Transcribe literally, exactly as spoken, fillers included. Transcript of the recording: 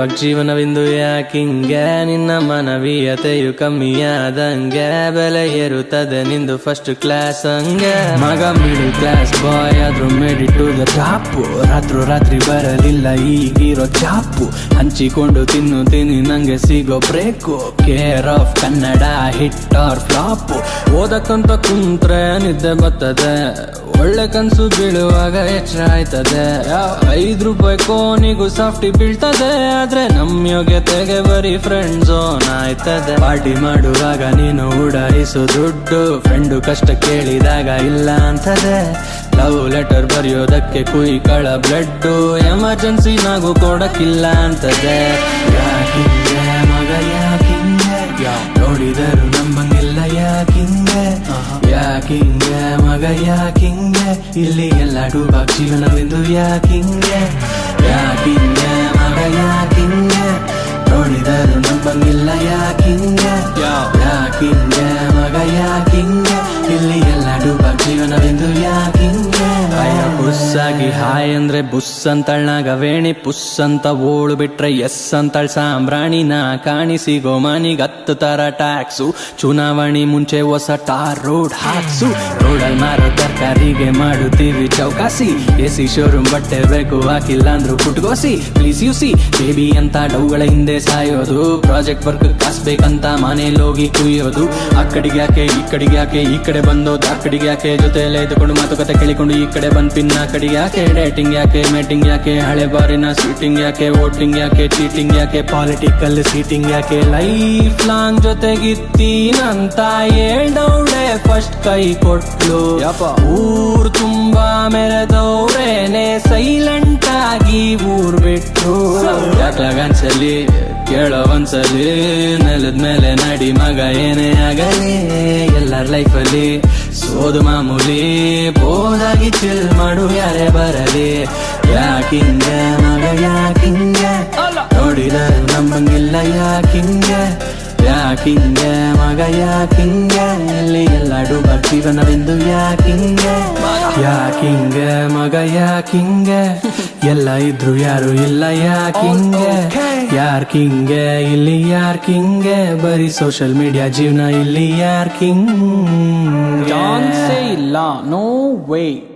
ಡುಬಾಕ್ ಜೀವನವಿಂದು ಯಾಕಿಂಗೆ ನಿನ್ನ ಮಾನವೀಯತೆಯು ಕಮ್ಮಿಯಾದಂಗೆ ಬೆಲೆ ಏರುತ್ತದೆ ನಿಂದು ಫಸ್ಟ್ ಕ್ಲಾಸ್ ಹಂಗೆ ಮಗ ಮಿಡಲ್ ಕ್ಲಾಸ್ ಬಾಯ್ ಆದ್ರೂ ಮೇಡಿ ಟು ದ ಟಾಪು ರಾತ್ರೋ ರಾತ್ರಿ ಬರಲಿಲ್ಲ ಈಗಿರೋ ಚಾಪು ಹಂಚಿಕೊಂಡು ತಿನ್ನು ತಿನ್ನಿ ನಂಗೆ ಸಿಗೋ break care of Kannada hit or flop ಓದಕ್ಕಂತ ಕುಂತ್ರೆ ನಿದ್ದೆ ಬರ್ತದೆ ಒಳ್ಳೆ ಕನ್ಸು ಬೀಳುವಾಗ ಎಚ್ಚರ ಆಯ್ತದೆ ಐದ್ ರೂಪಾಯಿ ಕೋನಿಗೂ ಸಾಫ್ಟಿ ಬೀಳ್ತದೆ ಆದ್ರೆ ನಮ್ ಯೋಗ್ಯತೆಗೆ ಬರೀ ಫ್ರೆಂಡ್ ಝೋನ್ ಆಯ್ತದೆ ಪಾರ್ಟಿ ಮಾಡುವಾಗ ನೀನು ಉಡಾಯಿಸು ದುಡ್ಡು ಫ್ರೆಂಡು ಕಷ್ಟ ಕೇಳಿದಾಗ ಇಲ್ಲ ಅಂತದೆ ಲವ್ ಲೆಟರ್ ಬರೆಯೋದಕ್ಕೆ ಕುಯ್ಕಳ ಬ್ಲಡ್ಡು ಎಮರ್ಜೆನ್ಸಿ ನಾಗೂ ಕೊಡಕ್ಕಿಲ್ಲ ಅಂತದೆ ಯಾಕಿಂಗೆ ಮಗ ಯಾಕಿಂಗೆ ನೋಡಿದರು ನಂಬಂಗಿಲ್ಲ ಯಾಕಿಂಗೆ ಯಾಕಿಂಗೆ ಮಗ ಯಾಕಿಂಗೆ ಇಲ್ಲಿ ಎಲ್ಲ ಡುಬಾಕ್ ಜೀವನವೆಂದು ಯಾಕಿಂಗೆ ಯಾಕಿಂಗೆ ಮಗ ಯಾಕಿಂಗೆ ನೋಡಿದರು ನಂಬಂಗಿಲ್ಲ ಯಾಕಿಂಗೆ ಯಾಕಿಂಗೆ ಮಗ ಯಾಕಿಂಗೆ ಇಲ್ಲಿ ಎಲ್ಲ ಡುಬಾಕ್ ಜೀವನವೆಂದು ಯಾಕಿಂಗೆ ಅಯ್ಯ ಬುಸ್ಸಾಗಿ ಹಾಯ್ ಅಂದ್ರೆ ಬುಸ್ ಅಂತಳ್ನಾಗ ವೇಣಿ ಪುಸ್ ಅಂತ ಓಳು ಬಿಟ್ರೆ ಎಸ್ ಅಂತಳ್ ಸಾಂಬ್ರಾಣಿನ ಕಾಣಿಸಿಗೋ ಮನಿಗ್ ಹತ್ತು ತರ ಟ್ಯಾಕ್ಸು ಚುನಾವಣೆ ಮುಂಚೆ ಹೊಸ ಟಾರ್ ರೋಡ್ ಹಾಕ್ಸು ರೋಡಲ್ ಮಾರೋ ತರಕಾರಿಗೆ ಮಾಡುತ್ತೀವಿ ಚೌಕಾಸಿ ಎಸಿ ಶೋರೂಮ್ ಬಟ್ಟೆ ಬೇಕು ಹಾಕಿಲ್ಲ ಅಂದ್ರು ಪುಟ್ಗೋಸಿ ಪ್ಲೀಸ್ ಯು ಸಿ ಬೇಬಿ ಅಂತ ಡೌಗಳ ಹಿಂದೆ ಸಾಯೋದು ಪ್ರಾಜೆಕ್ಟ್ ವರ್ಕ್ ಕಾಸ್ಬೇಕಂತ ಮನೇಲಿ ಹೋಗಿ ಕುಯ್ಯೋದು ಆ ಕಡೆಗೆ ಯಾಕೆ ಈ ಕಡೆಗೆ ಯಾಕೆ ಈ ಕಡೆ ಬಂದೋದು ಆ ಕಡೆಗೆ ಯಾಕೆ ಜೊತೆಯಲ್ಲೇ ಇದ್ದುಕೊಂಡು ಮಾತುಕತೆ ಕೇಳಿಕೊಂಡು ಈ ಕಡೆ ಬಂದ್ ಪಿನ್ನ ಕಡೆಗೆ ಯಾಕೆ ಡೇಟಿಂಗ್ ಯಾಕೆ ಮೇಟಿಂಗ್ ಯಾಕೆ ಹಳೆ ಬಾರಿನ ಸೀಟಿಂಗ್ ಯಾಕೆ ವೋಟಿಂಗ್ ಯಾಕೆ ಚೀಟಿಂಗ್ ಯಾಕೆ ಪಾಲಿಟಿಕಲ್ ಸೀಟಿಂಗ್ ಯಾಕೆ ಲೈಫ್ ಲಾಂಗ್ ಜೊತೆಗಿತ್ತೀನಂತ ಹೇಳ್ದೌಡೆ ಫಸ್ಟ್ ಕೈ ಕೊಟ್ಲು ಊರ್ ತುಂಬಾ ಮೆರೆದವ್ರೇನೆ ಸೈಲೆಂಟ್ ಆಗಿ ಊರ್ ಬಿಟ್ಟು ಯಾಕ್ಲಾಗನ್ಸಲಿ ಕೇಳೋ ಒಂದ್ಸಲಿ ನೆಲದ ಮೇಲೆ ನಡಿ ಮಗ ಏನೇ ಆಗಲಿ ಎಲ್ಲರ ಲೈಫಲ್ಲಿ ಸೋದು ಮಾಮೂಲಿ ಬೋದಾಗಿ ಚಿಲ್ ಮಾಡು ಯಾರೇ ಬರಲಿ ಯಾಕಿಂಗೆ ಮಗ ಯಾಕಿಂಗೆ ನೋಡಿದರು ನಂಬಂಗಿಲ್ಲ ಯಾಕಿಂಗೆ ಯಾಕಿಂಗೆ ಮಗ ಯಾಕಿಂಗೆ ಇಲ್ಲಿ ಎಲ್ಲ ಡುಬಾಕ್ ಜೀವನವೆಂದು ಯಾಕಿಂಗೆ ಯಾಕಿಂಗೆ ಮಗ ಯಾಕಿಂಗೆ ಎಲ್ಲ ಇದ್ರು ಯಾರು ಇಲ್ಲ ಯಾಕಿಂಗೆ ಯಾರ್ ಕಿಂಗೆ ಇಲ್ಲಿ ಯಾರ್ ಕಿಂಗೆ ಬರೀ ಸೋಷಿಯಲ್ ಮೀಡಿಯಾ ಜೀವನ ಇಲ್ಲಿ ಯಾರ್ ಕಿಂಗ್ ಇಲ್ಲ ನೋ ವೇ